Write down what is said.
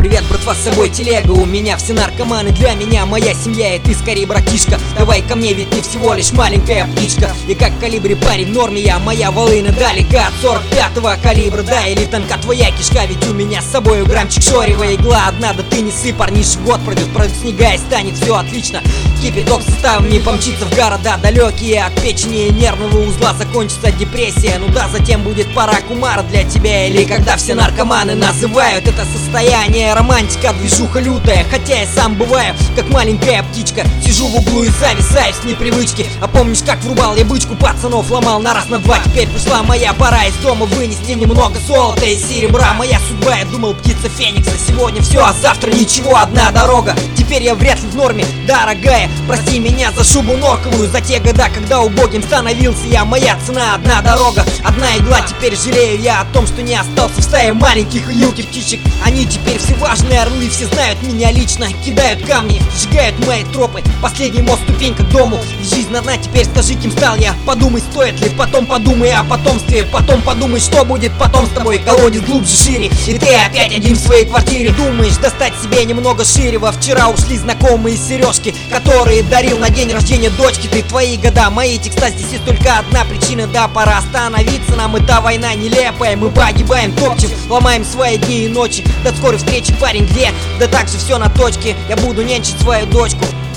привет, братва, с собой телега. У меня все наркоманы, для меня моя семья. И ты скорее, братишка, давай ко мне, ведь ты всего лишь маленькая птичка. И как в калибре парень в норме, я, моя волына далека от 45-го калибра. Да, или тонка твоя кишка, ведь у меня с собой граммчик шоревая игла одна. Да ты не ссы, парниша, год пройдет снега и станет все отлично. Кипяток составом не помчится в города далекие от печени и нервного узла. Закончится депрессия, ну да, затем будет пора кумара для тебя. Или когда все наркоманы называют это состояние романтика, движуха лютая. Хотя я сам бываю, как маленькая птичка, сижу в углу и зависаю с непривычки. А помнишь, как врубал я бычку, пацанов ломал на раз, на два? Теперь пришла моя пора из дома вынести немного золота и серебра. Моя судьба, я думал, птица Феникса. Сегодня все, а завтра ничего, одна дорога. Теперь я вряд ли в норме, дорогая. Прости меня за шубу норковую, за те года, когда убогим становился я. Моя цена одна дорога, одна игла. Теперь жалею я о том, что не остался в стае маленьких юки птичек. Они теперь все важные орлы, все знают меня лично. Кидают камни, сжигают мои тропы. Последний мост, ступенька к дому. Жизнь одна, теперь скажи, кем стал я. Подумай, стоит ли, потом подумай о потомстве. Потом подумай, что будет потом с тобой. Колодец глубже, шире, и ты опять один в своей квартире. Думаешь достать себе немного шире. Во вчера ушли знакомые сережки, которые дарил на день рождения дочки. Ты твои года, мои текста, здесь есть только одна причина. Да, пора остановиться, нам эта война нелепая. Мы погибаем, топчем, ломаем свои дни и ночи. До скорой встречи, парень, где? Да так же все на точке. Я буду нянчить свою дочку.